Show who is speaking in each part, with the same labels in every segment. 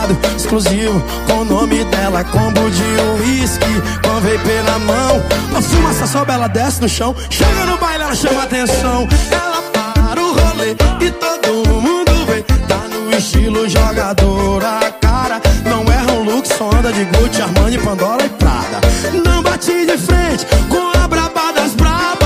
Speaker 1: misturado, exclusivo, com o nome dela, combo de uísque, com vape na mão. A fumaça sobe, ela desce no chão. Chega no baile, ela chama atenção. Ela para o rolê e todo mundo vê. Tá no estilo jogadora, cara. Não erra um look, só anda de Gucci, Armani, Pandora e Prada. Não bate de frente com a braba das brabas.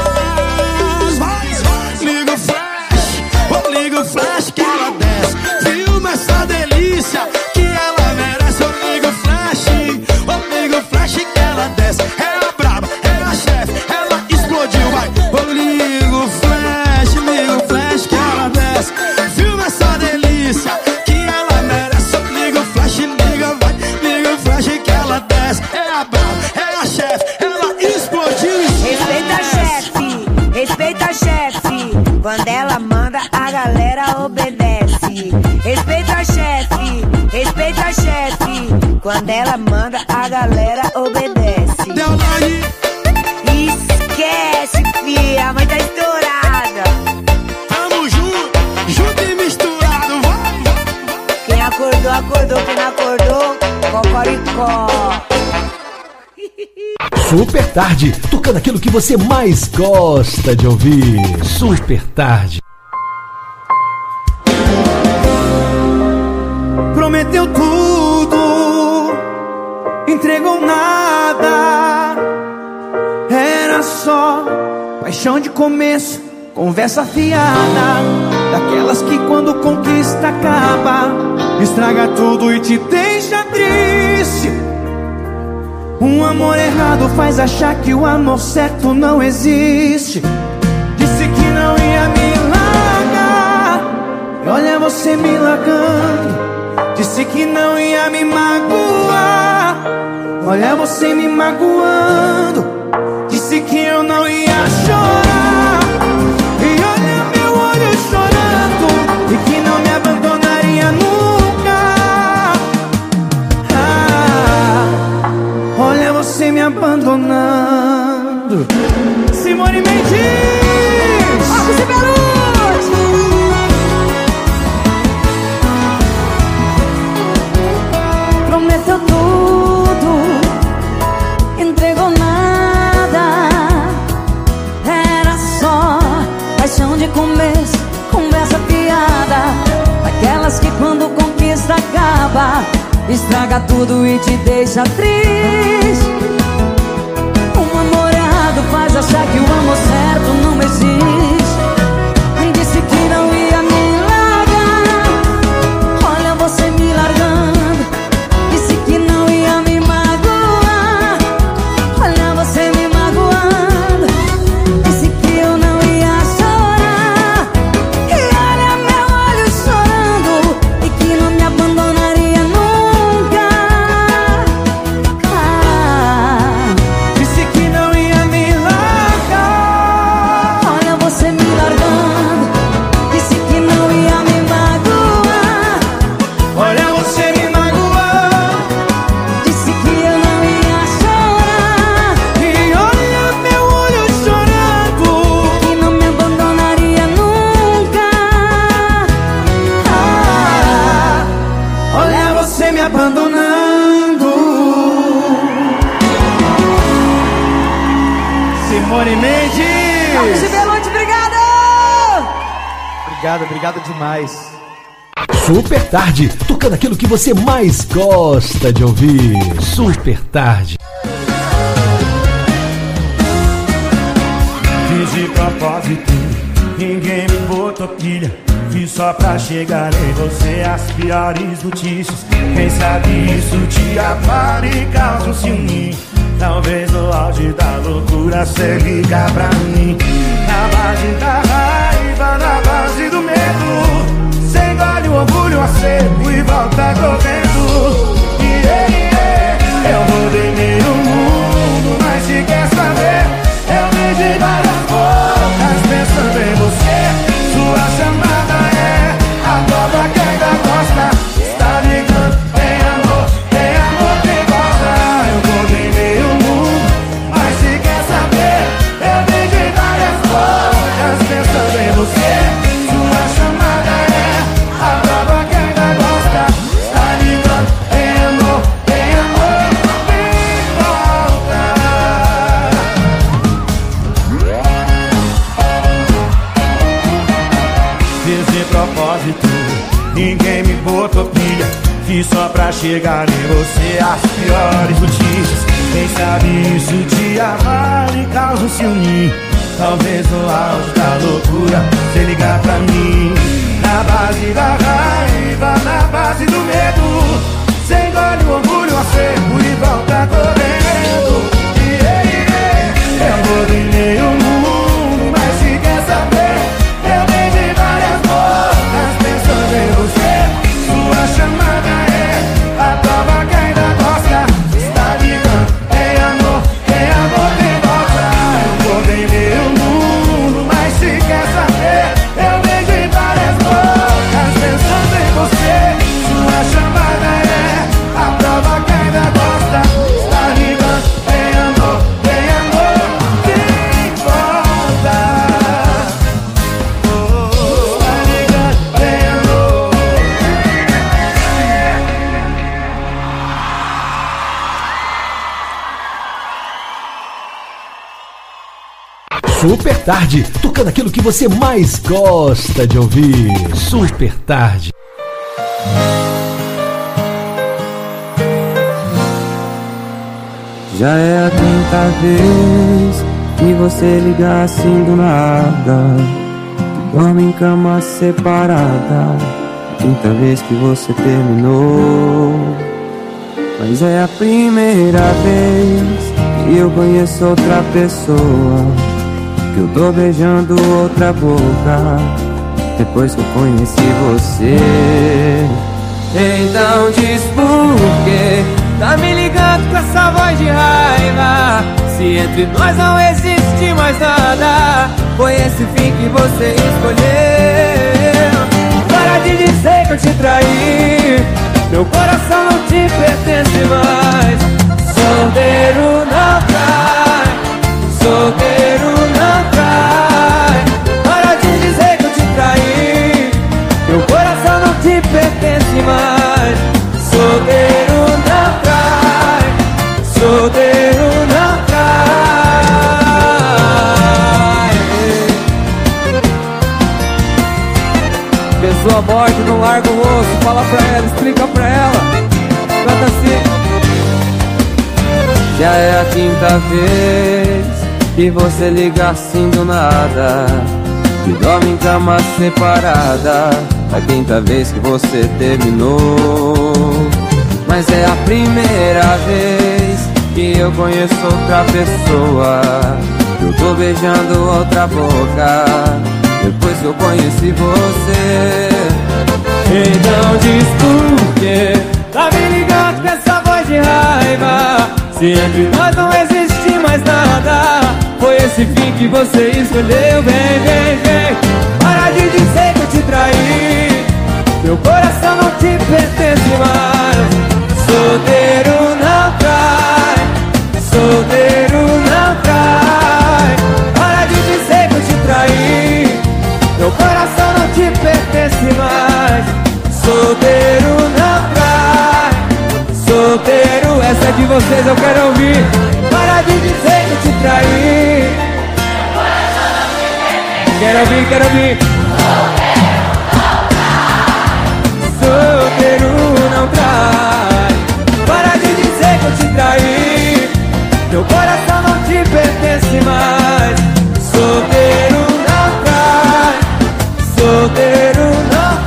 Speaker 1: Liga o flash, oh, liga o flash que ela desce. Filma essa delícia que ela merece. Oh, liga o flash, oh, liga o flash que ela desce. É a braba, é a chefe, ela explodiu, vai. Oh, liga o flash que ela desce. Filma essa delícia que ela merece. Oh, liga o flash, liga, vai. Liga o flash que ela desce. É a braba, é a chefe, ela explodiu.
Speaker 2: Respeita a chefe, respeita a chefe. Quando ela manda, a galera obedece. Respeita a chefe, respeita a chefe. Quando ela manda, a galera obedece.
Speaker 1: Deu like.
Speaker 2: Esquece, fia, a mãe tá estourada.
Speaker 1: Tamo junto, junto e misturado, vai.
Speaker 2: Quem acordou, acordou. Quem não acordou, cocoricó.
Speaker 3: Super Tarde, tocando aquilo que você mais gosta de ouvir. Super Tarde.
Speaker 4: Prometeu tudo, entregou nada. Era só paixão de começo, conversa fiada. Daquelas que quando conquista acaba, estraga tudo e te deixa triste. Um amor errado faz achar que o amor certo não existe. Disse que não ia me largar, e olha você me largando. Disse que não ia me magoar, olha você me magoando. Disse que eu não ia chorar, e olha meu olho chorando. E que não me abandonaria nunca. Olha você me abandonando. Simone Mendes,
Speaker 2: Marcos e Belucci. Prometeu tudo, entregou nada. Era só paixão de começo, conversa piada. Daquelas que quando conquista acaba, estraga tudo e te deixa triste. Um amor errado faz achar que o amor certo não existe. E disse que não ia me largar, olha você me largando. Disse que não ia me magoar, olha você me magoando. Disse que eu não ia chorar, e olha meu olho chorando. E que não me abandonaria nunca.
Speaker 4: disse que não ia me largar.
Speaker 2: Olha você me largando. Disse que não ia me magoar,
Speaker 4: Olha você me magoando.
Speaker 2: disse que eu não ia chorar.
Speaker 4: E olha meu olho chorando.
Speaker 2: Que não me abandonaria nunca.
Speaker 4: Olha você me abandonando. Simone
Speaker 2: Marcos e
Speaker 4: Mendes.
Speaker 2: Belucci, obrigado!
Speaker 4: Obrigado demais.
Speaker 3: Super Tarde, tocando aquilo que você mais gosta de ouvir. Super Tarde.
Speaker 5: Fiz de propósito, ninguém me botou pilha. Fiz só pra chegar em você as piores notícias. Quem sabe isso te abala e causa um ciúme. Talvez no auge da loucura cê liga pra mim. Na base da raiva, na base do medo, cê engole o orgulho acerbo e volta correndo. Eu rodei meio mundo, mas se quer saber, eu me de várias bocas pensando em você. Sua chamada é a dobra que ainda gosta. Está ligando, tem amor que gosta. Eu rodei meio mundo, mas se quer saber, eu me de várias bocas pensando em você. Sua chamada é a dobra que ainda gosta. Está ligando. fiz só pra chegar em você. As piores notícias, quem sabe isso te avala e causa um ciúme. Talvez no auge da loucura você ligar pra mim. Na base da raiva, na base do medo, você engole o orgulho a seco e volta correndo. Eu rodei o mundo, mas se quer saber, eu dei de várias bocas pensando em você. Sua chamada é a prova que ainda gosta. Está ligando, tem amor tem volta. Eu rodei o mundo, mas se quer saber, eu dei de várias bocas pensando em você. Sua chamada é a prova que ainda gosta. Está ligando, tem amor tem volta. Está ligando, tem amor.
Speaker 3: Super Tarde, tocando aquilo que você mais gosta de ouvir. Super Tarde.
Speaker 6: Já é a quinta vez que você liga assim do nada, que dorme em cama separada. A quinta vez que você terminou. Mas é a primeira vez que eu conheço outra pessoa, que eu tô beijando outra boca depois que eu conheci você. Então diz por quê tá me ligando com essa voz de raiva, se entre nós não existe mais nada. Foi esse fim que você escolheu. Para de dizer que eu te traí, meu coração não te pertence mais. Solteiro não trai, solteiro não trai. Para de dizer que eu te traí, meu coração não te pertence mais. Solteiro não trai, solteiro não trai. Pessoa morte não larga o osso, fala pra ela, explica pra ela. Canta assim. Já é a quinta vez que você liga assim do nada, que dorme em cama separada. A quinta vez que você terminou. Mas é a primeira vez que eu conheço outra pessoa, que eu tô beijando outra boca depois que eu conheci você. Então diz por quê tá me ligando com essa voz de raiva, se entre nós não existe mais nada. Foi esse fim que você escolheu. Vem, vem, vem, para de dizer que eu te traí, meu coração não te pertence mais. Solteiro não trai, solteiro não trai. Para de dizer que eu te traí, meu coração não te pertence mais. Solteiro não trai, solteiro, essa é de vocês, eu quero ouvir. Para de dizer que eu te traí, quero ouvir, quero ouvir. Solteiro não trai, para de dizer que eu te traí, meu coração não te pertence mais. Solteiro não trai, solteiro não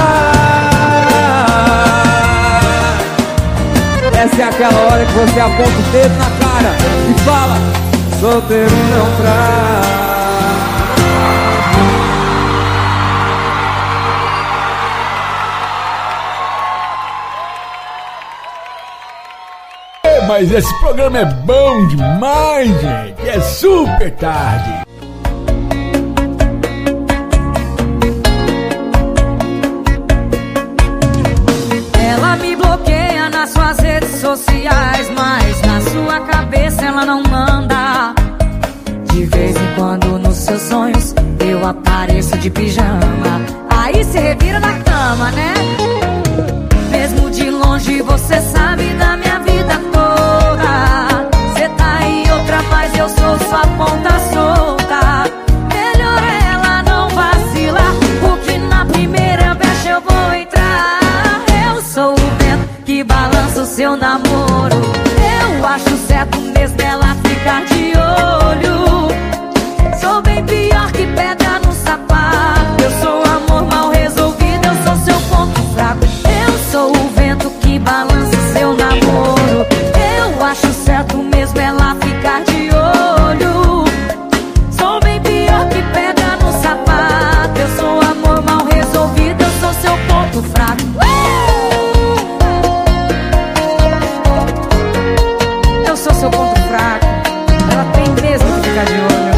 Speaker 6: trai. Essa é aquela hora que você aponta o dedo na cara e fala: solteiro não trai.
Speaker 3: Mas esse programa é bom demais, gente. É Super Tarde.
Speaker 2: Ela me bloqueia nas suas redes sociais, mas na sua cabeça ela não manda. De vez em quando nos seus sonhos eu apareço de pijama. Aí se revira na cama, né? Mesmo de longe você sabe da minha vida toda. Cê tá em outra, mas eu sou sua ponta solta. Melhor ela não vacilar, porque na primeira brecha eu vou entrar. Eu sou o vento o vento que balança o seu namoro. Eu acho certo mesmo ela ficar de olho. Sou bem pior que pedra no sapato. Eu sou amor mal resolvido, eu sou seu ponto fraco. Eu sou seu ponto fraco. Ela tem mesmo que ficar de olho.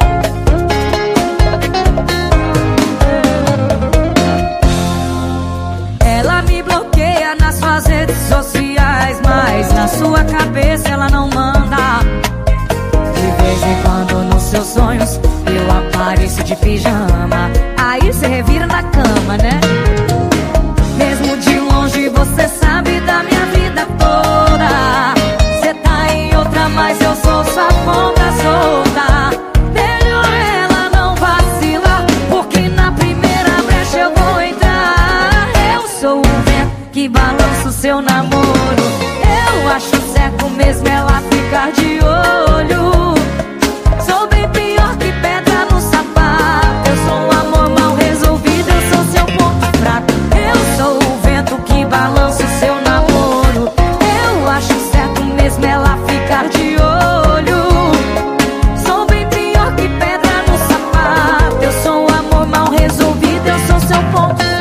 Speaker 2: Ela me bloqueia nas suas redes sociais, mas na sua cabeça ela não manda. De vez em quando nos seus sonhos eu apareço de pijama. Aí cê revira na cama, né? Mesmo de longe você sabe da minha vida toda. Cê tá em outra, mas eu sou sua ponta solta. Melhor ela não vacilar, porque na primeira brecha eu vou entrar. Eu sou o vento que balança o seu namoro. Eu acho certo mesmo ela ficar de olho. Sou bem pior que pedra no sapato. Eu sou um amor mal resolvido, eu sou seu ponto fraco. Eu sou o vento que balança o seu namoro. Eu acho certo mesmo ela ficar de olho. Sou bem pior que pedra no sapato. Eu sou um amor mal resolvido, eu sou seu ponto fraco.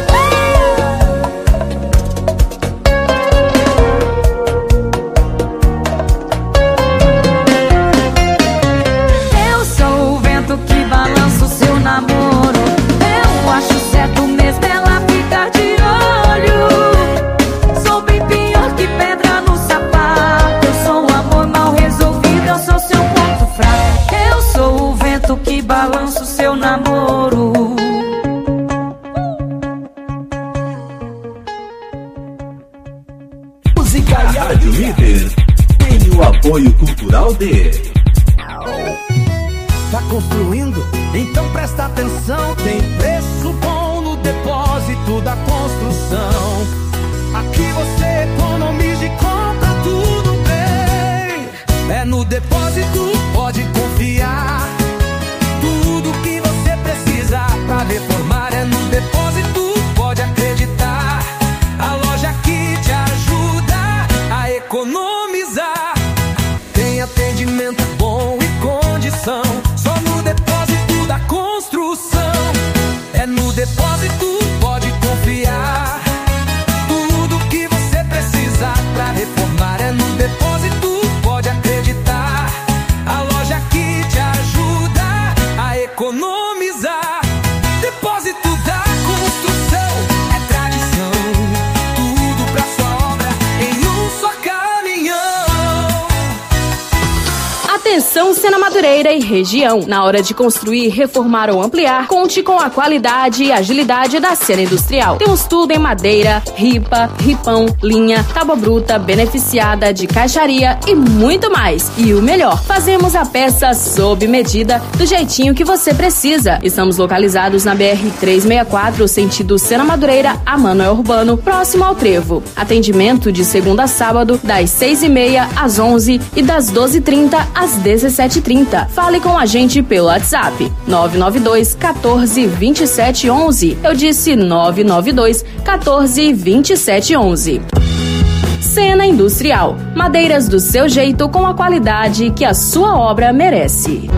Speaker 2: Eu sou o vento que balança o seu namoro. Eu acho certo mesmo ela ficar de olho. Sou bem pior que pedra no sapato. Eu sou um amor mal resolvido, eu sou seu ponto fraco. Eu sou o vento que balança o seu namoro.
Speaker 3: Música e Rádio Líder tem o apoio cultural de
Speaker 1: Tá construindo? Então presta atenção. Tem preço bom no depósito da construção. Aqui você economiza e compra tudo bem. É no depósito, pode confiar. Tudo que você precisa pra reformar é no depósito, pode acreditar. A loja que te ajuda a economizar. Tem atendimento bom e condição. Só no depósito da construção. É no depósito, pode confiar. Tudo que você precisa pra reformar é no depósito, pode acreditar. A loja que te ajuda a economizar. Depósito da construção é tradição. Tudo pra sua obra em um só caminhão.
Speaker 7: Atenção, Sena Madureira e região. Na hora de construir, reformar ou ampliar, conte com a qualidade e agilidade da Sena Industrial. Temos tudo em madeira, ripa, ripão, linha, tábua bruta, beneficiada, de caixaria e muito mais. E o melhor, fazemos a peça sob medida, do jeitinho que você precisa. Estamos localizados na BR-364, sentido Sena Madureira a Manoel Urbano, próximo ao Trevo. Atendimento de segunda a sábado, das 6h30 às 11h e das 12h30 às 17h30. Fale com a gente pelo WhatsApp 992 14 27 11. Eu disse 992 14 27 11. Sena Industrial. Madeiras do seu jeito com a qualidade que a sua obra merece.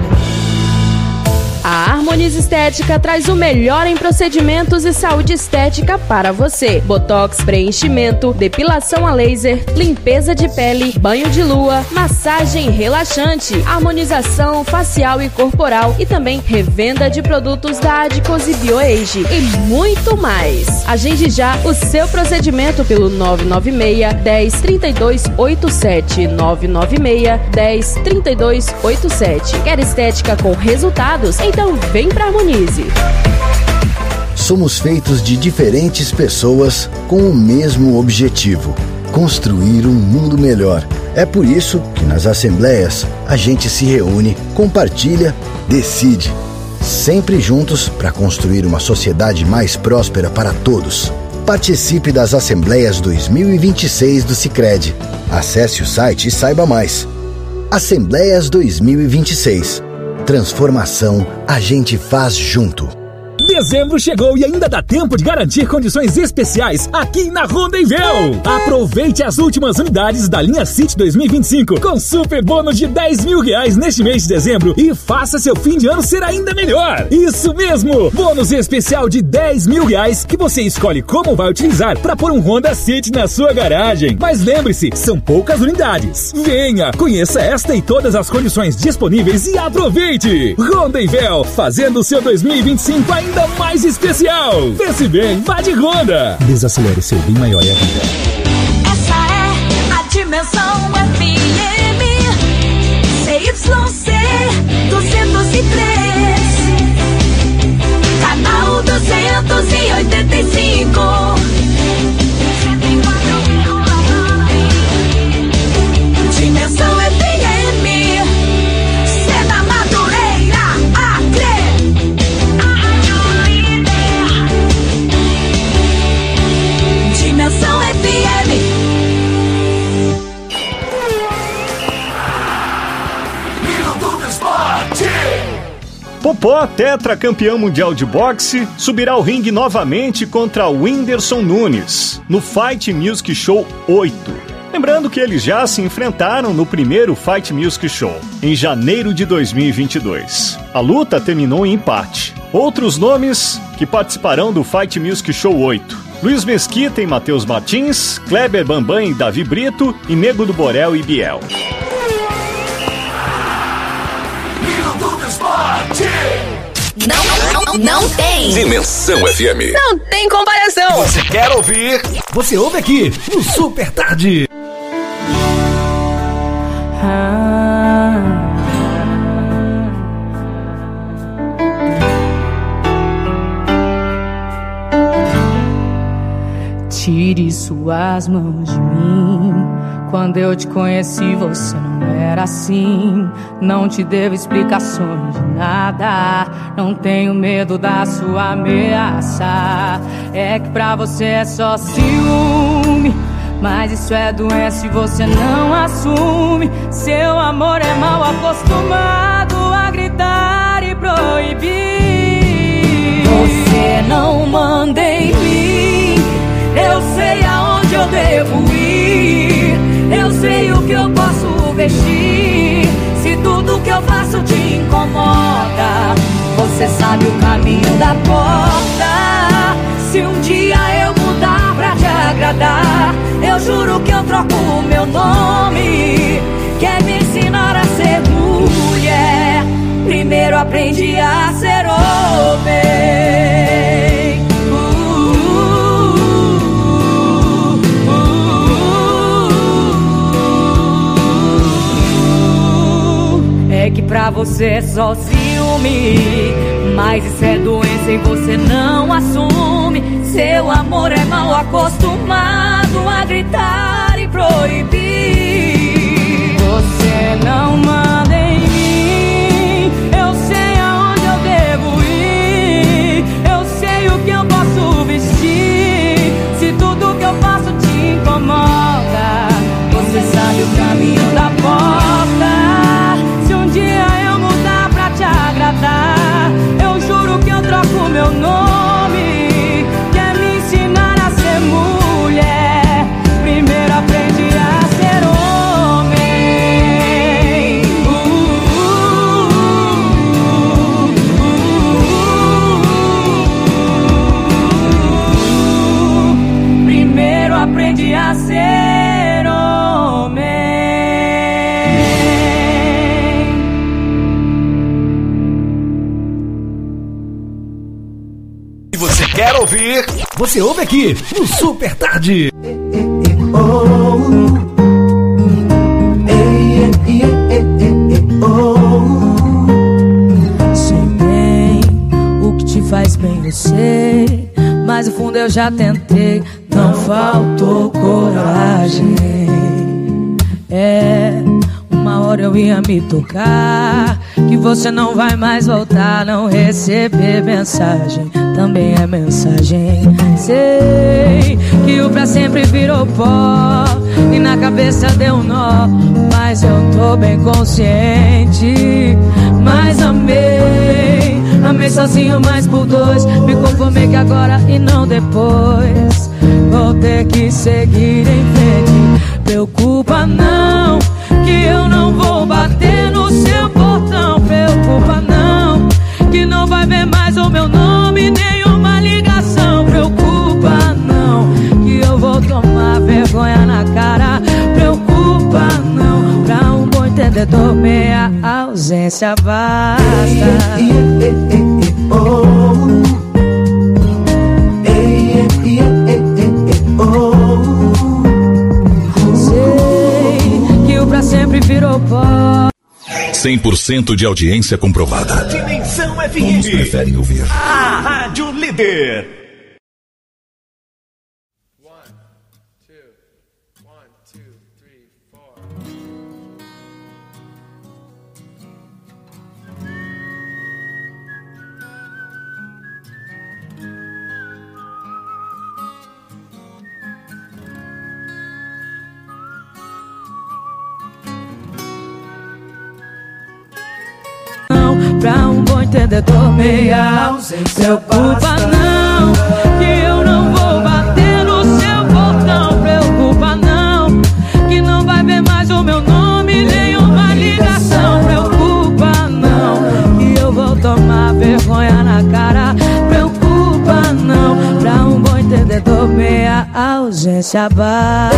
Speaker 7: A Harmonize Estética traz o melhor em procedimentos e saúde estética para você. Botox, preenchimento, depilação a laser, limpeza de pele, banho de lua, massagem relaxante, harmonização facial e corporal e também revenda de produtos da Adicos e BioAge e muito mais. Agende já o seu procedimento pelo 996 10 32 87 996 10 32 87. Quer estética com resultados? Então vem pra Harmonize.
Speaker 8: Somos feitos de diferentes pessoas com o mesmo objetivo: construir um mundo melhor. É por isso que nas assembleias a gente se reúne, compartilha, decide. Sempre juntos para construir uma sociedade mais próspera para todos. Participe das Assembleias 2026 do Sicredi. Acesse o site e saiba mais. Assembleias 2026. Transformação a gente faz junto.
Speaker 9: Dezembro chegou e ainda dá tempo de garantir condições especiais aqui na Rondenvel. Aproveite as últimas unidades da linha City 2025 com super bônus de R$10 mil neste mês de dezembro e faça seu fim de ano ser ainda melhor. Isso mesmo! Bônus especial de R$10 mil que você escolhe como vai utilizar para pôr um Honda City na sua garagem. Mas lembre-se, são poucas unidades. Venha, conheça esta e todas as condições disponíveis e aproveite! Rondenvel, fazendo o seu 2025 ainda mais especial. Pense bem, vá de Honda. Desacelere seu bem maior é a vida.
Speaker 10: Essa é a Dimensão FM CYC 203, canal 285. Dimensão FM, Sena Madureira, Acre. Dimensão FM.
Speaker 11: Popó, tetracampeão mundial de boxe, subirá ao ringue novamente contra Whindersson Nunes, no Fight Music Show 8. Lembrando que eles já se enfrentaram no primeiro Fight Music Show, em janeiro de 2022. A luta terminou em empate. Outros nomes que participarão do Fight Music Show 8. Luiz Mesquita e Matheus Martins, Kleber Bambam e Davi Brito, e Nego do Borel e Biel.
Speaker 10: Não tem.
Speaker 3: Dimensão FM.
Speaker 10: Não tem comparação.
Speaker 3: Você quer ouvir? Você ouve aqui no Super Tarde.
Speaker 2: Tire suas mãos de mim. Quando eu te conheci, você não era assim. Não te devo explicações de nada. Não tenho medo da sua ameaça. É que pra você é só ciúme, mas isso é doença e você não assume. Seu amor é mal acostumado a gritar e proibir. Você não manda em mim. Eu sei aonde eu devo ir. Eu sei o que eu posso vestir. Se tudo que eu faço te incomoda, você sabe o caminho da porta. Se um dia eu mudar pra te agradar, eu juro que eu troco o meu nome. Quer me ensinar a ser mulher? Primeiro aprendi a ser homem. É que pra você é só ciúme, mas isso é doença e você não assume. Seu amor é mal acostumado a gritar e proibir. Você não manda em mim. Eu sei aonde eu devo ir. Eu sei o que eu posso vestir. Se tudo que eu faço te incomoda, você sabe o caminho da porta. Eu juro que eu troco meu nome. Quer me ensinar a ser mulher? Primeiro aprendi a ser homem. Primeiro aprendi a ser homem.
Speaker 3: Quer ouvir? Você ouve aqui no Super Tarde.
Speaker 2: Sei bem o que te faz bem, eu sei, mas no fundo eu já tentei. Não faltou coragem. Uma hora eu ia me tocar que você não vai mais voltar. Não receber mensagem também é mensagem. Sei que o pra sempre virou pó e na cabeça deu um nó, mas eu tô bem consciente. Mas amei Amei sozinho, mas por dois. Me conformei que agora e não depois. Vou ter que seguir em frente. Preocupa não, que eu não vou bater no seu portão. Preocupa não, que não vai ver mais o meu nome, nenhuma ligação. Preocupa não, que eu vou tomar vergonha na cara. Preocupa não, pra um bom entendedor meia ausência basta. Sei que o pra sempre virou pó.
Speaker 12: 100% de audiência comprovada.
Speaker 11: Dimensão FM.
Speaker 12: Todos preferem ouvir.
Speaker 11: A Rádio Líder.
Speaker 2: Pra um bom entendedor meia ausência. Preocupa não, que eu não vou bater no seu portão. Preocupa não, que não vai ver mais o meu nome, nenhuma ligação. Preocupa não, que eu vou tomar vergonha na cara. Preocupa não, pra um bom entendedor meia ausência basta.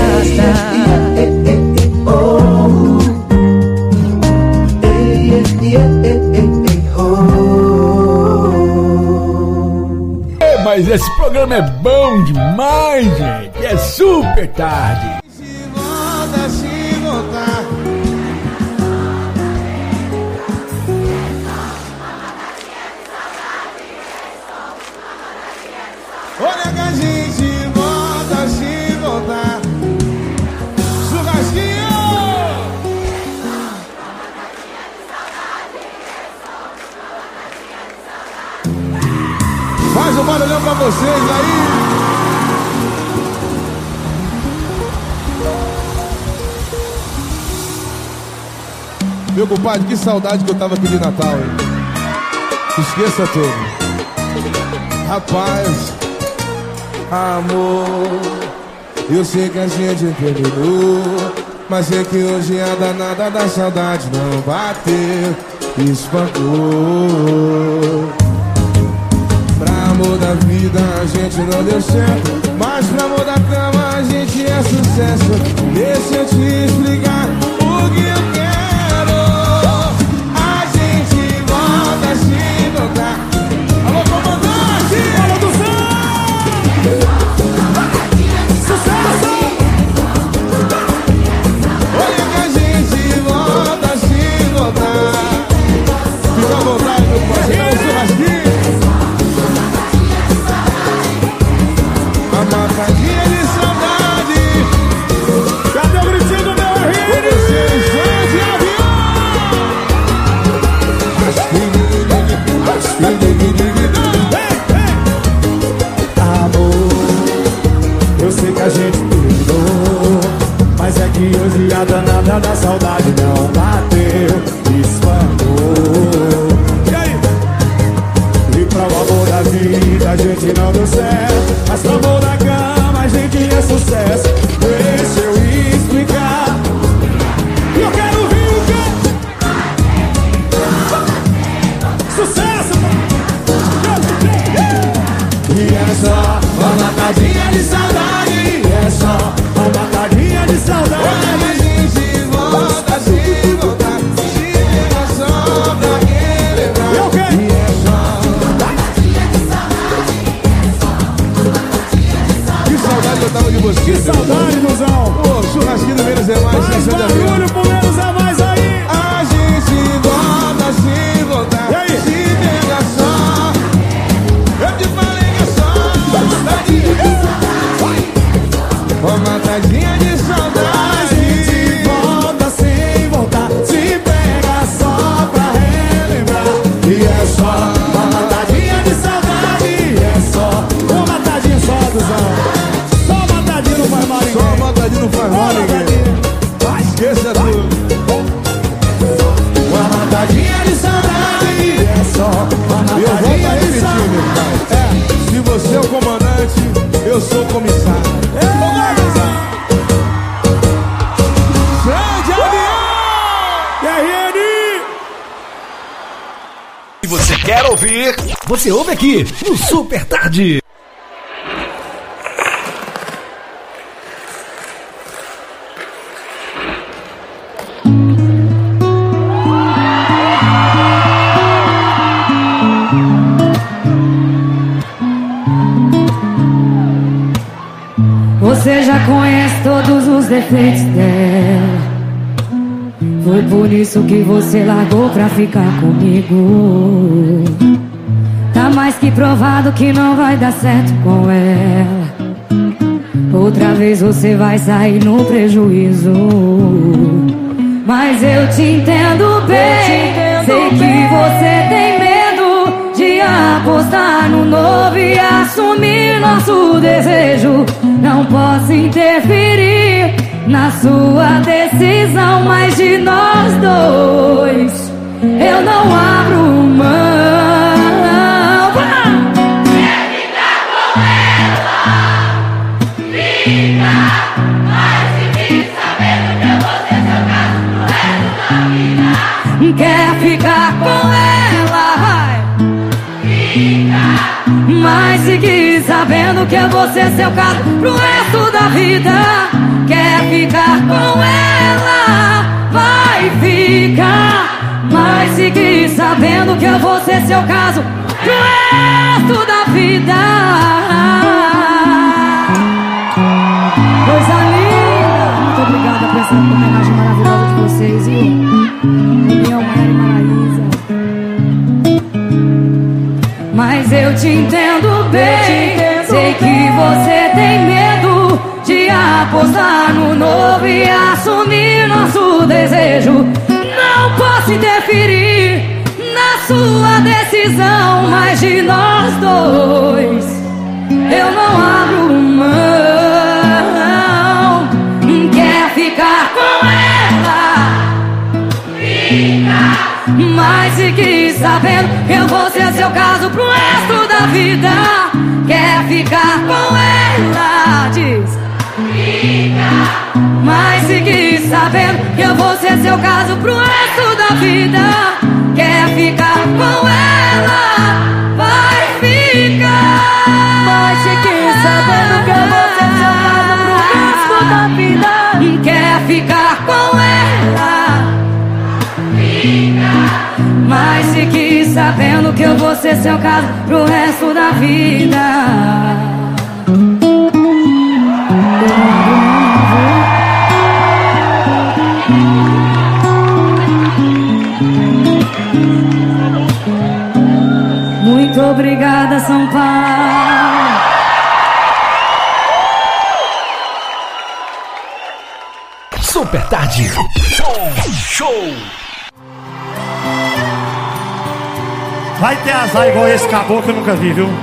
Speaker 3: Mas esse programa é bom demais, gente. É super tarde.
Speaker 1: Se volta, se voltar. Olha que a gente volta, se voltar. Churrasquinho! Faz um barulhão pra vocês aí. Meu compadre, que saudade que eu tava aqui de Natal, hein? Esqueça tudo. Rapaz, amor, eu sei que a gente terminou, mas sei que hoje a danada da saudade não bateu, espancou. Pra amor da vida a gente não deu certo, mas pra amor da cama a gente é sucesso. Deixa eu te explicar o que eu quero. A gente volta a se notar. Alô, comandante! Alô, do sucesso! Olha que a gente volta a se notar. Fica à vontade, meu parceiro, churrasquinho. A matadinha de saudade. Cadê o gritinho do meu rio? Vocês vão de avião. Amor, eu sei que a gente terminou, mas é que hoje a danada da saudade não bateu, espancou. E aí? E pra o amor da vida a gente não deu certo, mas pro amor da cama a gente é sucesso. Deixa eu explicar. E eu quero ouvir o quê? Sucesso! E é só uma matadinha de saudade. É só uma matadinha de saudade. Olha a gente volta, se voltar, se liga só pra relembrar. E o quê? E é só eu tava de você. Que saudade, Luzão. Pô, churrasquinho do Menos é Mais. Faz barulho pro Menos é Mais aí. A gente volta se voltar. E aí? Se pega só. Eu te falei que é só. Uma matadinha de saudade. A gente volta sem voltar. Se pega só pra relembrar. E é só uma matadinha de saudade. É só uma matadinha só, Luzão. Só matadinho não faz mal ninguém. Só matadinho não faz mal ninguém. Esqueça tudo. Uma matadinha de saudade. É só uma matadinha.
Speaker 4: Eu sou o comissário. Fred Avião! RN!
Speaker 3: Se você quer ouvir, você ouve aqui no Super Tarde.
Speaker 2: Você já conhece todos os defeitos dela. Foi por isso que você largou pra ficar comigo. Tá mais que provado que não vai dar certo com ela. Outra vez você vai sair no prejuízo. Mas eu te entendo bem. Sei que você tem medo de apostar no novo e assumir nosso desejo. Não posso interferir na sua decisão, mas de nós dois eu não abro mão.
Speaker 10: Quer ficar com ela? Fica, mas fique sabendo que eu vou ser seu caso pro resto da vida.
Speaker 2: Quer ficar com ela?
Speaker 10: Fica,
Speaker 2: mas fique sabendo que eu vou ser seu caso pro resto da vida. Quer ficar com ela? Vai ficar, mas fique sabendo que eu vou ser seu caso pro resto da vida. Coisa linda! Muito obrigada por essa homenagem maravilhosa de vocês, viu? União, Maria e Maraísa. Mas eu te entendo bem. Sei que você tem medo de apostar no novo e assumir nosso desejo. Não posso interferir na sua decisão, mas de nós dois eu não abro mão. Quer ficar com ela?
Speaker 10: fica,
Speaker 2: Mas fique sabendo que eu vou ser seu caso pro resto da vida. Quer ficar com ela? Diz.
Speaker 10: fica,
Speaker 2: Mas fique sabendo que eu vou ser seu caso pro resto da vida. Quer ficar com ela? Vai ficar. Mas fique sabendo que eu vou ser seu caso pro resto da vida. Quer ficar com ela? Mas fique sabendo que eu vou ser seu caso pro resto da vida. Muito obrigada, São Paulo.
Speaker 3: Super Tarde. Show!
Speaker 5: Vai ter azar igual esse caboclo que eu nunca vi, viu?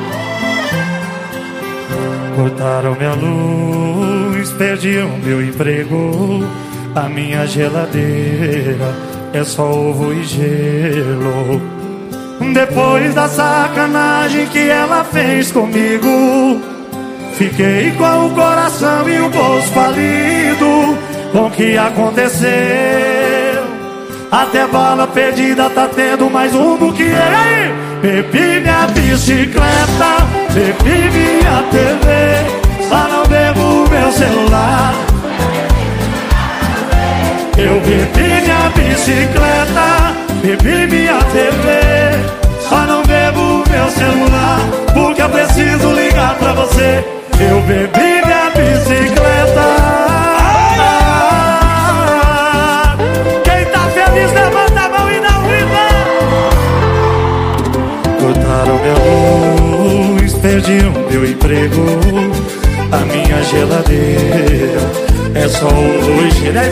Speaker 5: Cortaram minha luz, perdi o meu emprego. A minha geladeira é só ovo e gelo. Depois da sacanagem que ela fez comigo, fiquei com o coração e o bolso falido. Com o que aconteceu, até bala perdida tá tendo mais um buquê. Bebi minha bicicleta, bebi minha TV, só não bebo meu celular. Eu bebi minha bicicleta, bebi minha TV, só não bebo meu celular, porque eu preciso ligar pra você. Eu bebi minha bicicleta. Quem tá feliz levanta a mão e não grita. Cortaram minha luz, perdi o meu emprego. A minha geladeira é só ovo e gelo.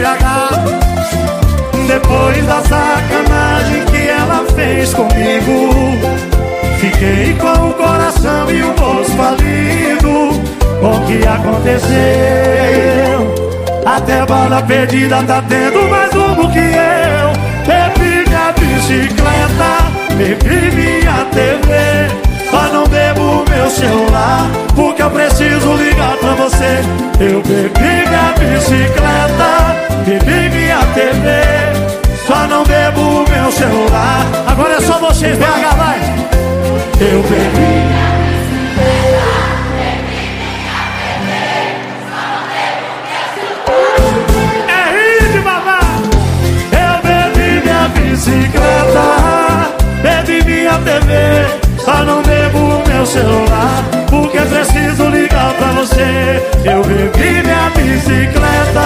Speaker 5: Depois da sacanagem que ela fez comigo, fiquei com o coração e o bolso falido. Com o que aconteceu, até bala perdida tá tendo mais um que eu. Bebi minha bicicleta, bebi minha TV, só não não bebo meu celular, porque eu preciso ligar pra você. Eu bebi minha bicicleta, bebi minha TV, só não bebo meu celular. Agora é só vocês, BH, vai! Eu bebi minha bicicleta, bebi minha TV, só não bebo meu celular. É hit, mamá! Eu bebi minha bicicleta, bebi minha TV, só não bebo meu celular, porque preciso ligar pra você. Eu bebi minha bicicleta.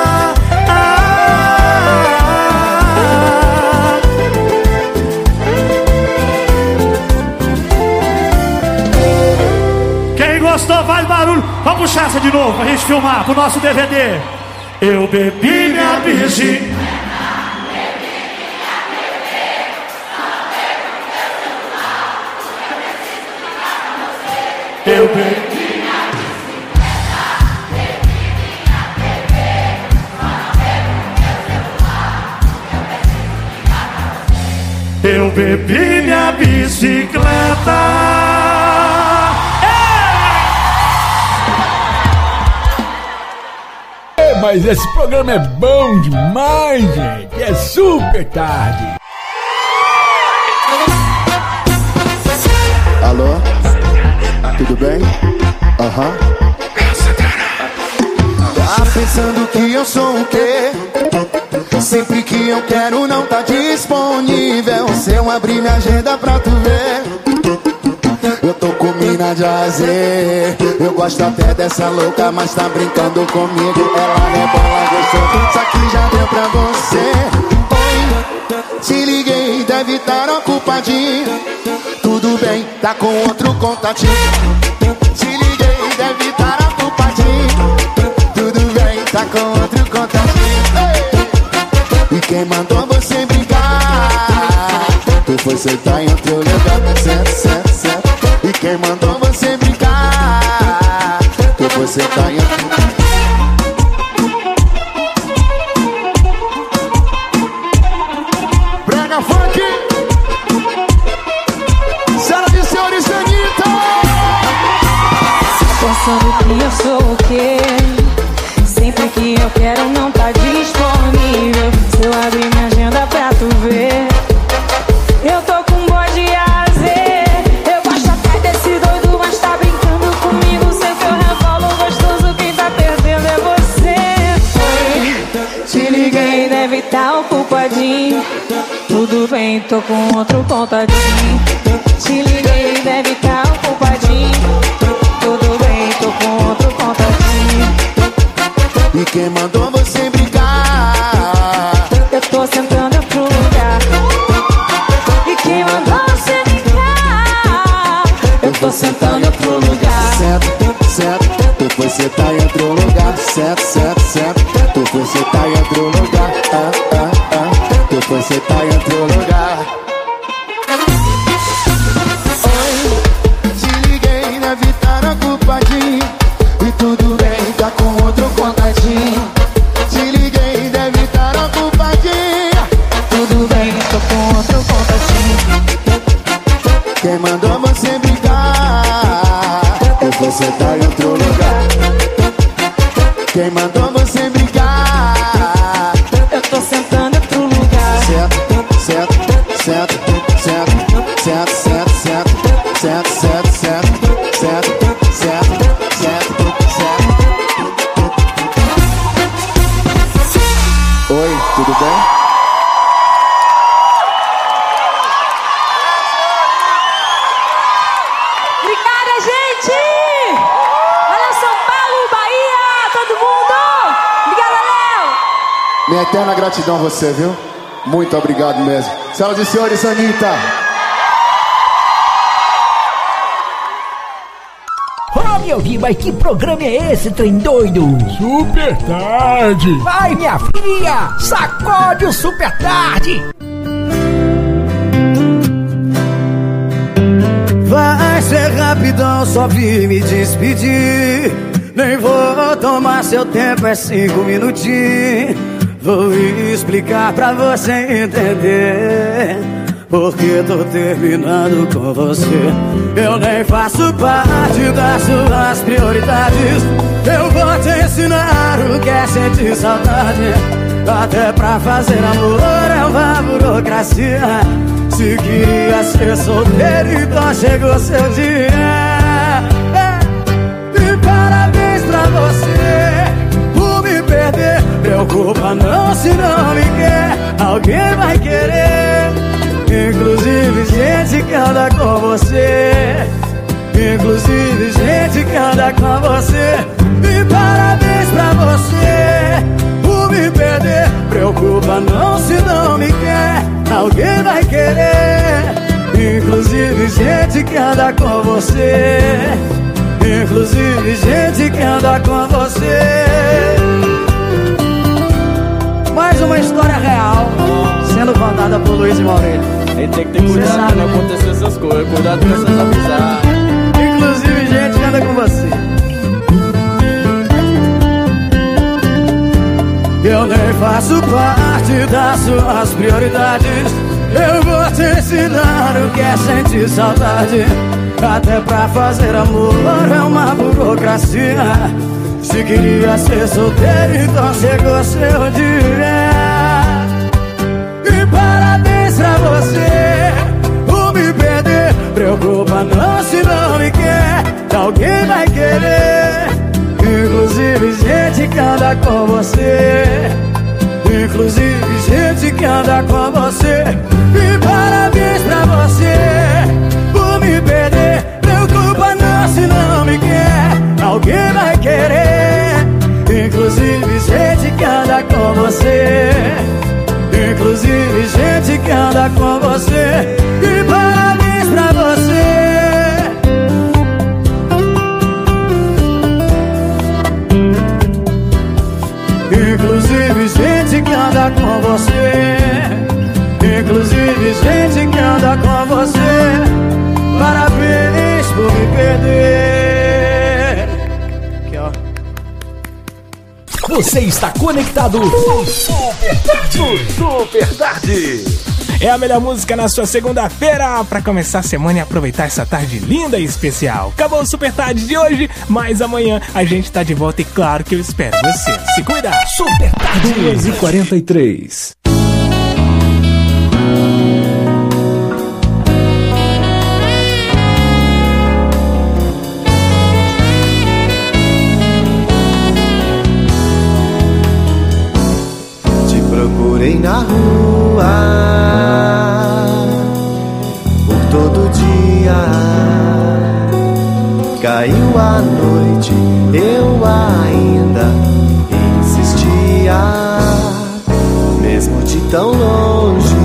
Speaker 5: Quem gostou faz barulho. Vamos puxar essa de novo pra gente filmar pro nosso DVD. Eu bebi minha bicicleta, eu bebi minha bicicleta, bebi minha TV, só não bebo meu celular, eu preciso ligar pra você. Eu bebi minha bicicleta.
Speaker 3: Mas esse programa é bom demais, gente. É super tarde.
Speaker 13: Alô? Tudo bem? Aham. Tá pensando que eu sou o quê? Sempre que eu quero não tá disponível. Se eu abrir minha agenda pra tu ver, eu tô com mina de azer. Eu gosto até dessa louca, mas tá brincando comigo. Ela rebola gostoso, isso aqui já deu pra você. Oi, te liguei, deve estar ocupadinho. Tudo bem, tá com outro contatinho. Te liguei, deve estar ocupadinho. Tudo bem, tá com outro contatinho. Ei! E quem mandou você brincar? Tu foi sentar em outro lugar. Certo, certo, certo. E quem mandou você brincar? Tu foi sentar em outro lugar. Brega funk. Sala de senhores Anitta.
Speaker 2: Pensando que eu sou o quê? Sempre que eu quero não tá disponível. Se eu abrir minha agenda pra tu ver, eu tô com bode de azer. Eu gosto até desse doido, mas tá brincando comigo. Sei que eu revolo gostoso, quem tá perdendo é você. Foi, te liguei, deve tá ocupadinho. Tudo bem, tô com outro contatinho. Te liguei, deve tá ocupadinho. Tudo bem, tô com outro contatinho.
Speaker 13: E quem mandou você brincar?
Speaker 2: Eu tô sentando em outro lugar. E quem mandou você brincar? Eu tô sentando em outro lugar.
Speaker 13: Certo, certo, tu foi sentar em outro lugar. Certo, certo, certo, tu foi sentar em outro lugar. Tu foi sentar em outro lugar. Oi, te liguei, deve estar ocupadinho. E tudo bem, tá com outro contatinho. Te liguei, deve estar ocupadinho.
Speaker 2: Tudo bem, tô com outro contatinho.
Speaker 13: Quem mandou você brincar? Eu vou sentar em outro lugar. Quem mandou você brincar?
Speaker 2: Eu tô sentando em outro lugar.
Speaker 13: Certo, certo, certo, certo, certo, certo, certo, certo, certo, certo, certo, certo, certo, certo. Oi, tudo bem?
Speaker 2: Obrigada, gente! Olha São Paulo, Bahia, todo mundo! Obrigada, Léo!
Speaker 13: Minha eterna gratidão a você, viu? Muito obrigado mesmo. Senhoras e senhores, Anitta.
Speaker 14: Ô, meu filho, mas que programa é esse, trem doido?
Speaker 3: Super tarde.
Speaker 14: Vai, minha filha, sacode o super tarde.
Speaker 4: Vai ser rapidão, só vim me despedir. Nem vou tomar seu tempo, é 5 minutinhos. Vou explicar pra você entender. porque tô terminando com você. Eu nem faço parte das suas prioridades. Eu vou te ensinar o que é sentir saudade. Até pra fazer amor é uma burocracia. Se queria ser solteiro, então chegou seu dia. E parabéns pra você por me perder. Preocupa não se não me quer, alguém vai querer. Inclusive gente que anda com você. Inclusive gente que anda com você. E parabéns pra você por me perder. Preocupa não se não me quer, alguém vai querer. Inclusive gente que anda com você. Inclusive gente que anda com você. Mais uma história real sendo contada por Luiz e Maurílio.
Speaker 6: Aí tem que ter cuidado pra não acontecer essas coisas. Cuidado com essas amizades.
Speaker 4: Inclusive gente que anda com você. Eu nem faço parte das suas prioridades. Eu vou te ensinar o que é sentir saudade. Até pra fazer amor é uma burocracia. Se queria ser solteiro, então chegou seu dia. E parabéns pra você por me perder. Preocupa não se não me quer, alguém vai querer. Inclusive gente que anda com você. Inclusive gente que anda com você. E parabéns pra você por me perder. Preocupa não se não me quer, alguém vai querer. Inclusive gente que anda com você. Inclusive gente que anda com você. E parabéns pra você. Inclusive gente que anda com você. Inclusive gente que anda com você. Parabéns por me perder. Aqui, ó.
Speaker 3: Você está conectado no Super Tarde. Super Tarde.
Speaker 15: É a melhor música na sua segunda-feira pra começar a semana e aproveitar essa tarde linda e especial. Acabou o Super Tarde de hoje, mas amanhã a gente tá de volta e claro que eu espero você. Se cuida!
Speaker 3: Super Tarde 2h43.
Speaker 13: Te procurei na rua por todo dia. Caiu a noite, eu ainda insistia. Mesmo de tão longe,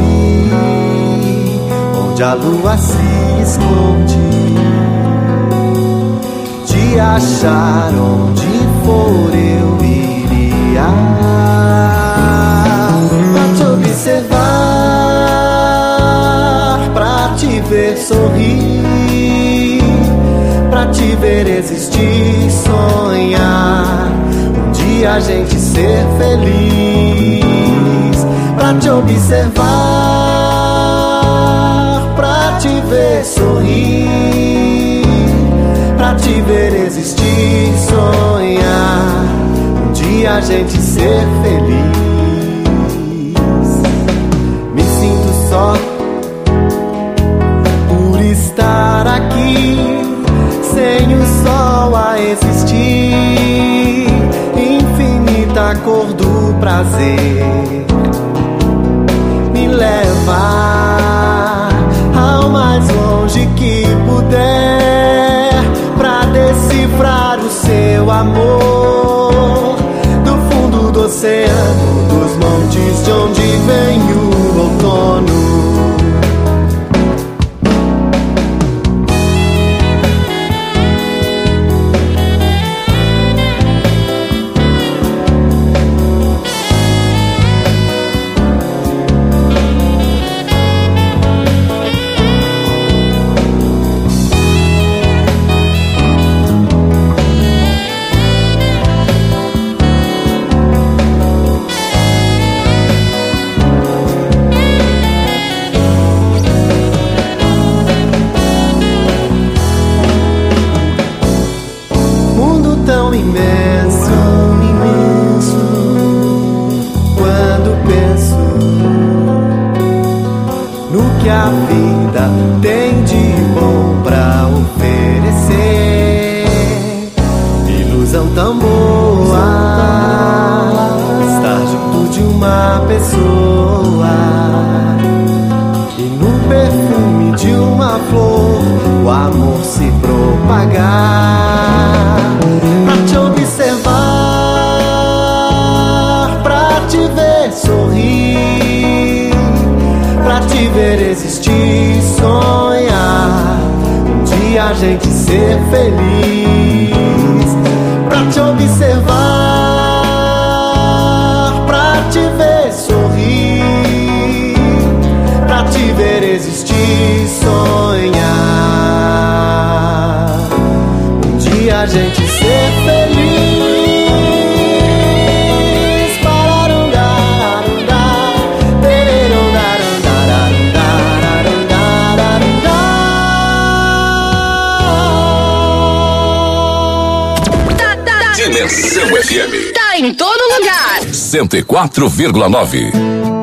Speaker 13: onde a lua se esconde, te achar onde for eu iria. Pra te observar, pra te ver sorrir, pra te ver existir, sonhar, um dia a gente ser feliz. Pra te observar, pra te ver sorrir, pra te ver existir, sonhar, um dia a gente ser feliz. Me sinto só por estar aqui, sem o sol a existir, infinita cor do prazer. Me leva ao mais longe que puder, pra decifrar o seu amor, do fundo do oceano, dos montes de onde vem o outono.
Speaker 16: que a vida tem de bom pra oferecer. Ilusão tão boa, estar junto de uma pessoa, e no perfume de uma flor o amor se propagar. Pra te observar, pra te ver sorrir, pra te ver existir, sonhar, um dia a gente ser feliz. Pra te observar, pra te ver sorrir, pra te ver existir, sonhar, um dia a gente ser feliz.
Speaker 12: Dimensão FM.
Speaker 7: Tá em todo lugar.
Speaker 12: 104,9.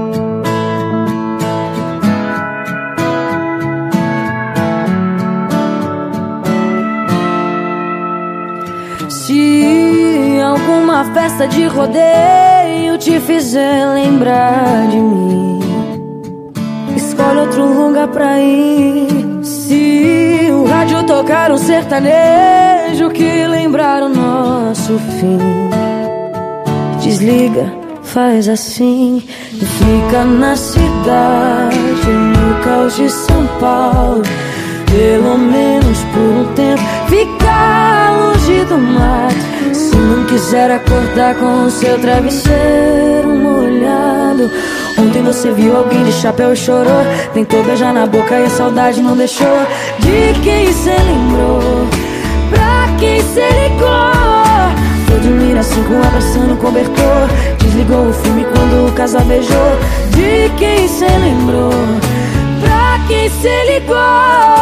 Speaker 2: Se alguma festa de rodeio te fizer lembrar de mim, escolhe outro lugar pra ir. Se o rádio tocar um sertanejo que lembrar o nosso fim, desliga, faz assim e fica na cidade, no caos de São Paulo, pelo menos por um tempo. Fica longe do mar, se não quiser acordar com o seu travesseiro molhado. Ontem você viu alguém de chapéu e chorou, tentou beijar na boca e a saudade não deixou. De quem cê lembrou? Pra quem cê ligou? Foi dormir assim com abraçando o cobertor, desligou o filme quando o casal beijou. De quem cê lembrou? Pra quem cê ligou?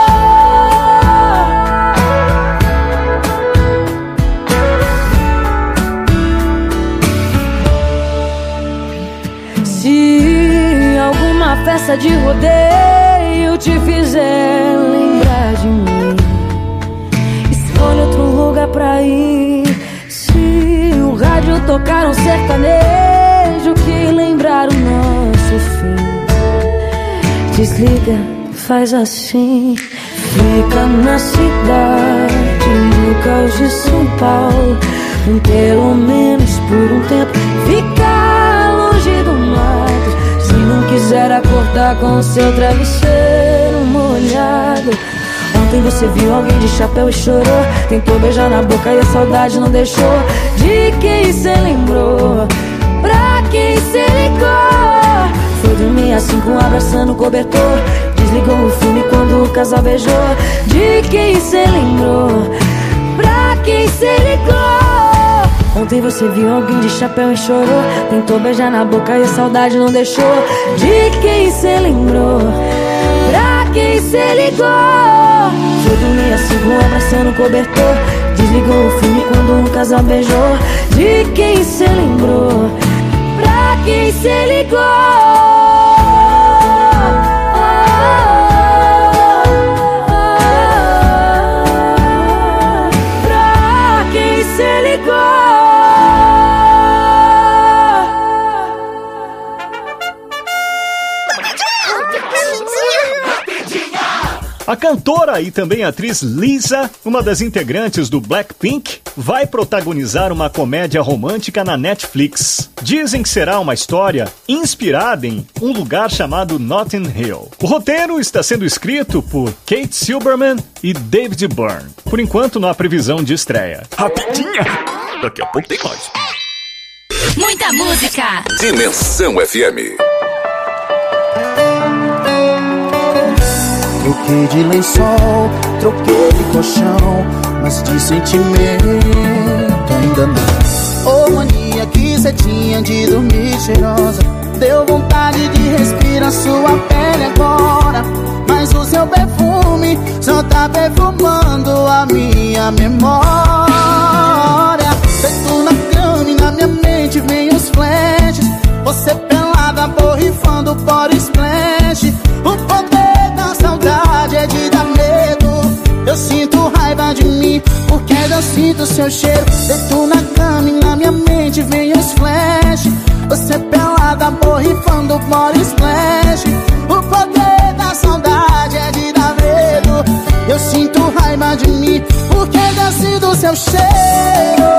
Speaker 2: Se alguma festa de rodeio te fizer lembrar de mim, escolhe outro lugar pra ir. Se o rádio tocar um sertanejo que lembrar o nosso fim, desliga, faz assim. Fica na cidade, no caos de São Paulo, pelo menos por um tempo. Fica longe do mar, se não quiser acordar com o seu travesseiro molhado. Ontem você viu alguém de chapéu e chorou, tentou beijar na boca e a saudade não deixou. De quem cê lembrou? Pra quem cê ligou? Foi dormir assim com abraçando o cobertor, desligou o filme quando o casal beijou. De quem cê lembrou? Pra quem cê ligou? Ontem você viu alguém de chapéu e chorou, tentou beijar na boca e a saudade não deixou. De quem cê lembrou? Pra quem cê ligou? Foi dormir assim com abraçando o cobertor, desligou o filme quando um casal beijou. De quem cê lembrou? Pra quem cê ligou?
Speaker 11: A cantora e também atriz Lisa, uma das integrantes do Blackpink, vai protagonizar uma comédia romântica na Netflix. Dizem que será uma história inspirada em um lugar chamado Notting Hill. O roteiro está sendo escrito por Kate Silberman e David Byrne. Por enquanto, não há previsão de estreia.
Speaker 12: Rapidinha! Daqui a pouco tem mais.
Speaker 7: Muita música.
Speaker 12: Dimensão FM.
Speaker 13: Troquei de lençol, troquei de colchão, mas de sentimento ainda não. Ô mania que cê tinha de dormir cheirosa, deu vontade de respirar sua pele agora. Mas o seu perfume só tá perfumando a minha memória. Feito na cama e na minha mente vem os flashes, você pelada borrifando body splash. O
Speaker 4: seu cheiro. Deito na cama e na minha mente vem os flash. Você pelada, borrifando body splash. O poder da saudade é de dar medo. Eu sinto raiva de mim porque desce do seu cheiro.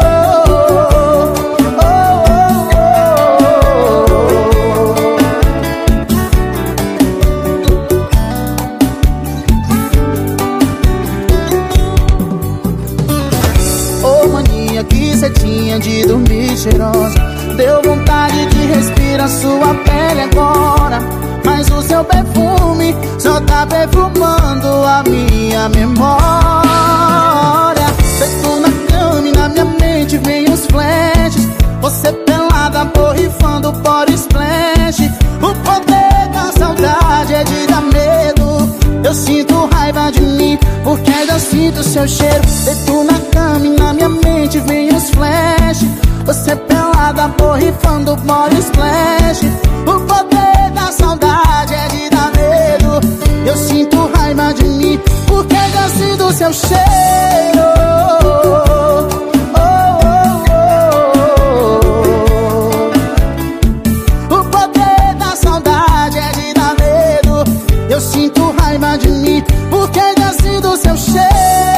Speaker 4: Que cê tinha de dormir cheirosa. Deu vontade de respirar sua pele agora. Mas o seu perfume só tá perfumando a minha memória. Deito na cama e na minha mente vem os flashes. Você pelada, borrifando body splash. O poder da saudade é de dar medo. Eu sinto raiva de mim porque eu sinto seu cheiro. Deito na cama e na minha mente vem os flash. Você pelada, borrifando body splash. O poder da saudade é de dar medo. Eu sinto raiva de mim porque eu sinto seu cheiro. O poder da saudade é de dar medo. Eu sinto raiva de mim porque eu sinto seu cheiro.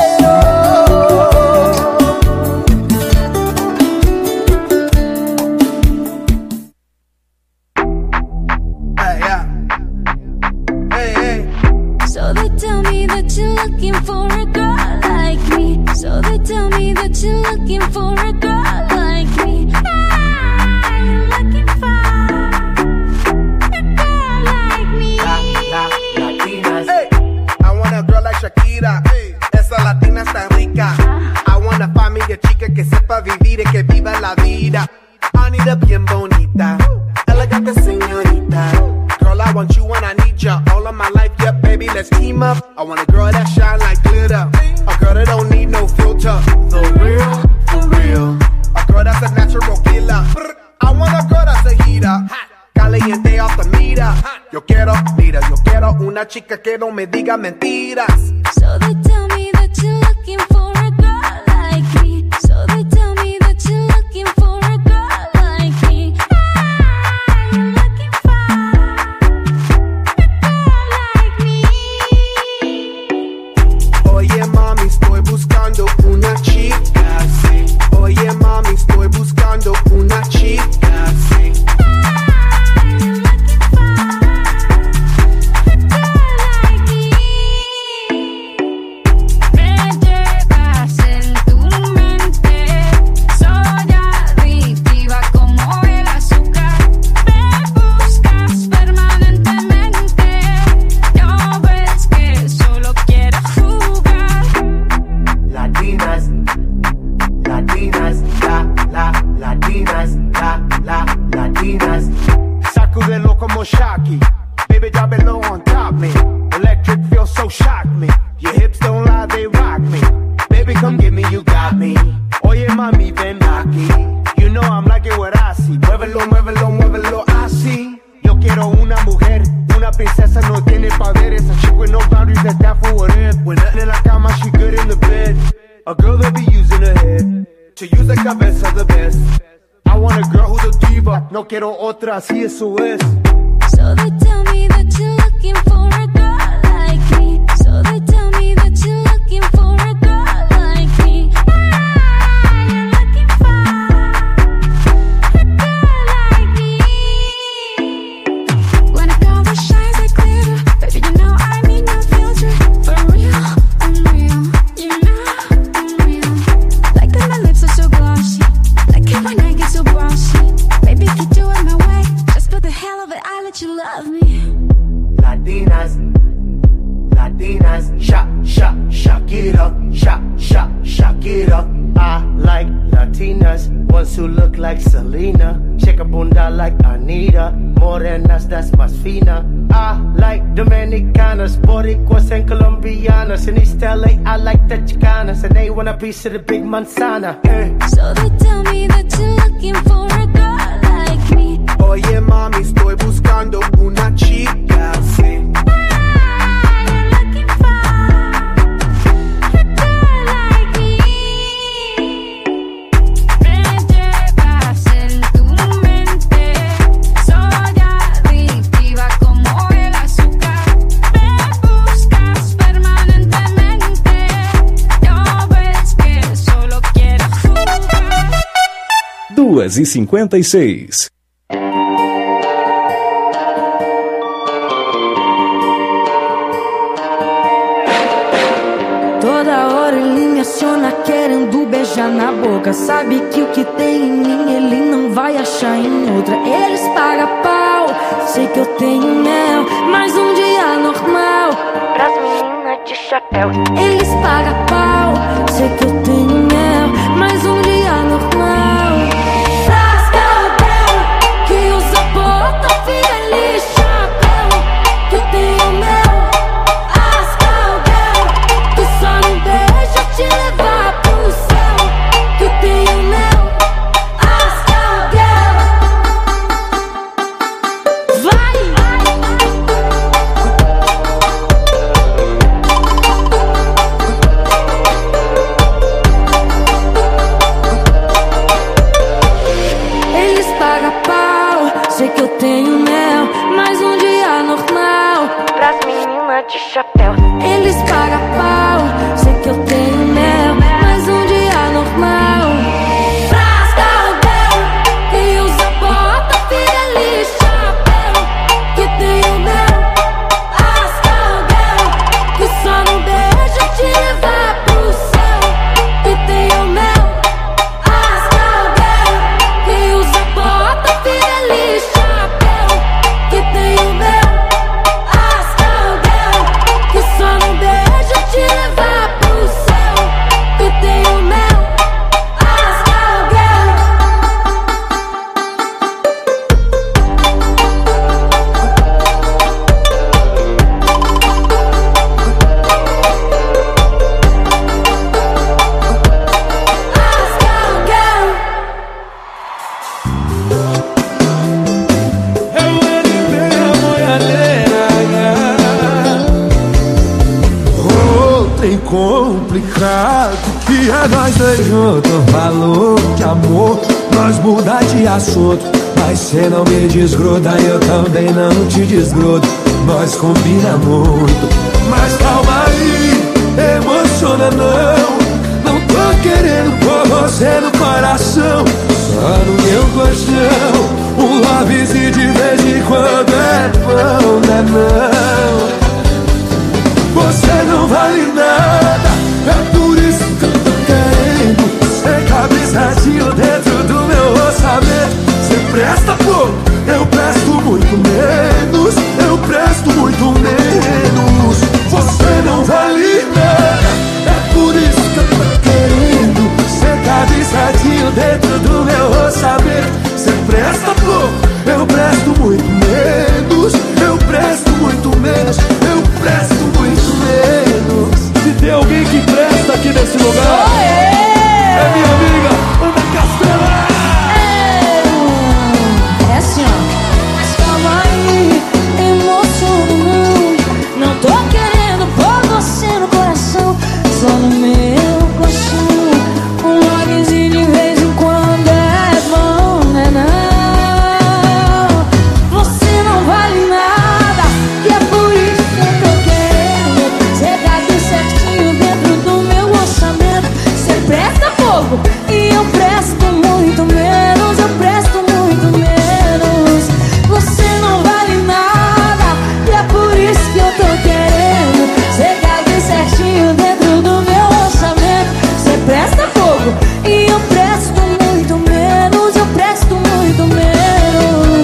Speaker 10: So they tell me that you're looking for a girl like me. So they tell me that you're looking for a girl like me. I'm looking for a girl like me.
Speaker 17: Latinas. Hey, I want a girl like Shakira. Hey, esa latina está rica. I want a familia chica que sepa vivir y que viva la vida. Anita bien bonita, elegante señorita. Girl, I want you and I need ya all of my life, yeah, baby, let's team up. I want a girl that shine like glitter, a girl that don't need no filter. The real, for real. A girl that's a natural killer. I want a girl that's a heater, caliente off the meter. Yo quiero, mira, yo quiero una chica que no me diga mentiras.
Speaker 10: So they tell me that you're looking for a girl like me. So they tell me that you're looking for a girl like me. I'm looking for a girl like me.
Speaker 17: Oye mami, estoy buscando una chica, sí. Oye mami, estoy buscando una chica, sí. Sacudelo como Shaki, baby drop it low on top me. Electric feels so shock me. Your hips don't lie, they rock me. Baby come get me, you got me. Oye mami ven aquí. You know I'm liking what I see. Muévelo, muévelo, muévelo así. Yo quiero una mujer, una princesa no tiene poderes. A chick with no boundaries, that's that for what it. When nothing in la cama, she good in the bed. A girl that be using her head to use the cabeza the best. I want a girl who's a diva, no quiero otra, así eso es.
Speaker 10: So they tell me that you're looking for a girl like me. So they tell me that you're looking for a girl like me. I'm looking for a girl like me. When a girl that shines like glitter, baby, you know I need no filter. For real, I'm real. You know I'm real. Like that my lips are so glossy. Like it when I get so bossy. Baby, if you do it my way, just for the hell of it, I let you love me.
Speaker 17: Latinas, Latinas, Shakira, Shakira.
Speaker 18: I like Latinas, ones who look like Selena. Shake a bunda like Anita, morenas that's más fina. I like Dominicanas, Boricuas and Colombianas. In East LA, I like the Chicanas, and they want a piece of the big manzana.
Speaker 10: So they tell me that you're looking for a girl like me.
Speaker 17: Oye mami, estoy buscando una chica, sí.
Speaker 11: 10h56.
Speaker 2: Toda hora ele me aciona querendo beijar na boca. Sabe que o que tem em mim ele não vai achar em outra. Eles pagam pau, sei que eu tenho mel, mas um dia normal pras meninas de chapéu. Eles pagam pau, sei que eu tenho mel, mas um dia normal pras cowgirl que usa bota, feliz chapéu. Que eu tenho mel, as cowgirl que só não deixa te levar pro céu. Que eu tenho mel, as cowgirl. Vai! Eles pagam pau, sei que eu tenho mel, mas um dia normal pras meninas de chapéu. Eles pagam pau, sei que eu tenho mel, mas um dia normal pras cowgirl que usa bota, feliz chapéu. Que tenho mel, as cowgirl que só não deixa te levar pro céu. Que tenho mel, as cowgirl que usa bota, feliz chapéu. Que tenho mel, as cowgirl que só não deixa te levar pro céu. Que tenho mel, as cowgirl.
Speaker 16: Trem complicado que é nós dois juntos. Falou de amor, nós muda de assunto, mas cê não me desgruda, eu também não te desgrudo. Nós combina muito, mas calma aí, emociona não tô querendo pôr você no coração, só no meu colchão. Um lovezinho de vez em quando é bom, né não? Você não vale nada, é por isso que eu tô querendo. Você cabe certinho dentro do meu orçamento. Você presta pouco, eu presto muito menos. Eu presto muito menos. Você não vale nada, é por isso que eu tô querendo. Você cabe certinho dentro do meu orçamento. Você presta pouco, eu presto muito menos. Eu presto muito menos. Eu presto muito menos. Se tem alguém que presta aqui nesse lugar, é minha amiga Ana Castela.
Speaker 2: É assim, ó. Mas calma aí, emociono não tô querendo pôr você no coração, só no meu coração. Um lovezinho de vez em quando é bom, né não? Você não vale nada, e é por isso que eu tô querendo. Cê cabe certinho dentro do meu orçamento. Cê presta pouco e eu presto muito menos. Eu presto muito menos. Você não vale nada, e é por isso que eu tô querendo. Cê cabe certinho dentro do meu orçamento. Cê presta pouco e eu presto muito menos. Eu presto muito menos.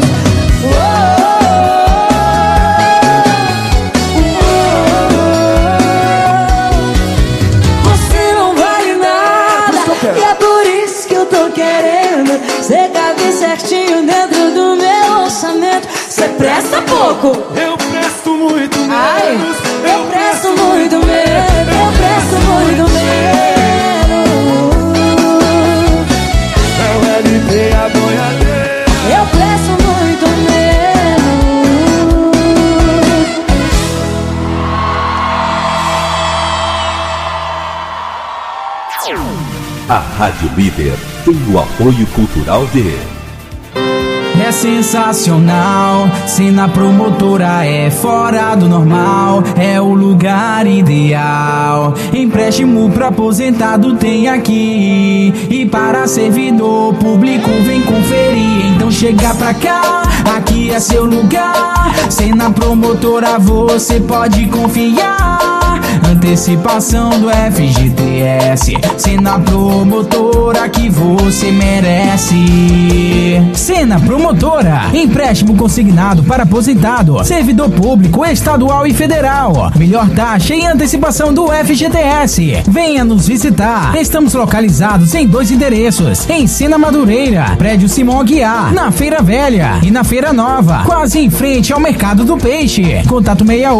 Speaker 2: Você não vale nada, e é por isso que eu tô querendo. Cê cabe certinho dentro do meu orçamento. Cê presta pouco,
Speaker 16: eu presto muito menos.
Speaker 2: Ai, eu presto muito menos. Eu presto muito menos.
Speaker 16: É o LP, a boiadeira.
Speaker 2: Eu presto muito menos.
Speaker 3: A Rádio Líder tem o apoio cultural de
Speaker 4: é sensacional. Cena Promotora é fora do normal, é o lugar ideal. Empréstimo pra aposentado tem aqui, e para servidor público vem conferir. Então chega pra cá, aqui é seu lugar. Cena Promotora você pode confiar. Antecipação do FGTS, Cena Promotora que você merece. Cena Promotora, empréstimo consignado para aposentado, servidor público estadual e federal. Melhor taxa e antecipação do FGTS. Venha nos visitar. Estamos localizados em 2 endereços: em Sena Madureira, prédio Simão Aguiar, na Feira Velha, e na Feira Nova, quase em frente ao Mercado do Peixe. Contato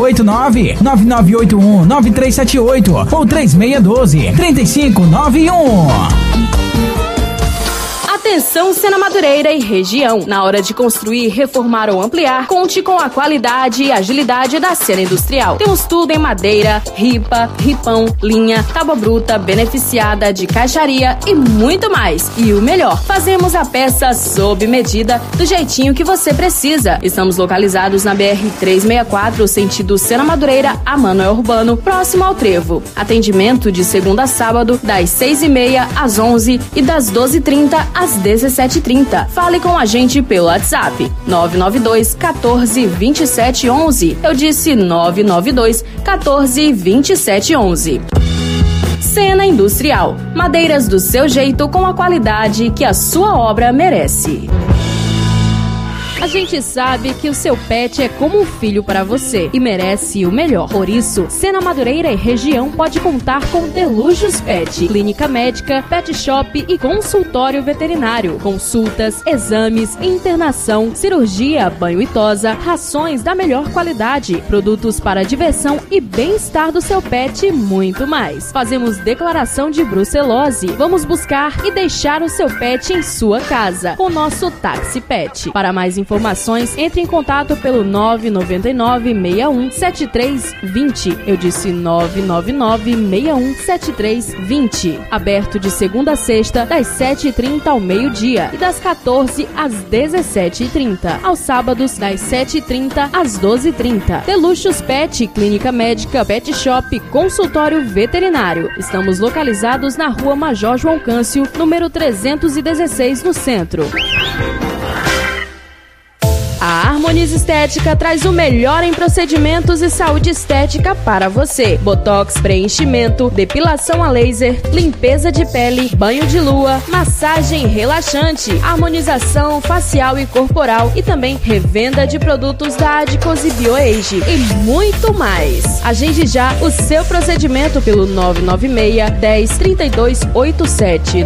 Speaker 4: 689-9981-9378 ou 3612-3591.
Speaker 7: Atenção, Sena Madureira e região. Na hora de construir, reformar ou ampliar, conte com a qualidade e agilidade da cena industrial. Temos tudo em madeira, ripa, ripão, linha, tábua bruta, beneficiada, de caixaria e muito mais. E o melhor, fazemos a peça sob medida, do jeitinho que você precisa. Estamos localizados na BR-364, sentido Sena Madureira a Manoel Urbano, próximo ao Trevo. Atendimento de segunda a sábado, das 6h30 às 11h e das 12h30 às 17h30. Fale com a gente pelo WhatsApp 992 14 27 11. Eu disse 992 14 27 11. Sena Industrial. Madeiras do seu jeito, com a qualidade que a sua obra merece. A gente sabe que o seu pet é como um filho para você e merece o melhor. Por isso, Sena Madureira e região pode contar com Delujos Pet, clínica médica, pet shop e consultório veterinário. Consultas, exames, internação, cirurgia, banho e tosa, rações da melhor qualidade, produtos para diversão e bem-estar do seu pet e muito mais. Fazemos declaração de brucelose. Vamos buscar e deixar o seu pet em sua casa com nosso táxi pet. Para mais informações, entre em contato pelo 999-617320. Eu disse 999-617320. Aberto de segunda a sexta, das 7h30 ao meio-dia e das 14 às 17h30. Aos sábados, das 7h30 às 12h30. Deluxos Pet, clínica médica, pet shop, consultório veterinário. Estamos localizados na Rua Major João Câncio, número 316, no centro. A Harmonize Estética traz o melhor em procedimentos e saúde estética para você. Botox, preenchimento, depilação a laser, limpeza de pele, banho de lua, massagem relaxante, harmonização facial e corporal e também revenda de produtos da Adicos e BioAge e muito mais. Agende já o seu procedimento pelo 996-10-3287,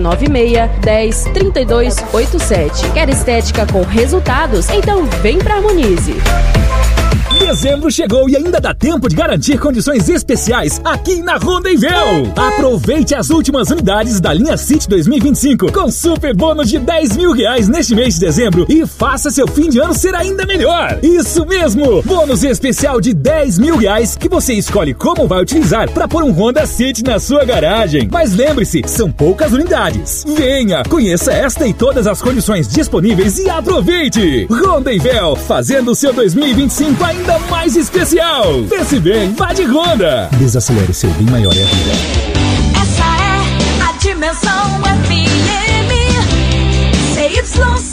Speaker 7: 996-10-3287. Quer estética com resultados? Então vem pra Harmonize.
Speaker 9: Dezembro chegou e ainda dá tempo de garantir condições especiais aqui na Rondenvel. Aproveite as últimas unidades da linha City 2025 com super bônus de R$10 mil neste mês de dezembro e faça seu fim de ano ser ainda melhor. Isso mesmo! Bônus especial de R$10 mil que você escolhe como vai utilizar para pôr um Honda City na sua garagem. Mas lembre-se, são poucas unidades. Venha, conheça esta e todas as condições disponíveis e aproveite! Rondenvel, fazendo o seu 2025 ainda mais especial. Pense bem, vá de Honda. Desacelere, seu bem maior é a vida.
Speaker 10: Essa é a Dimensão FM. CY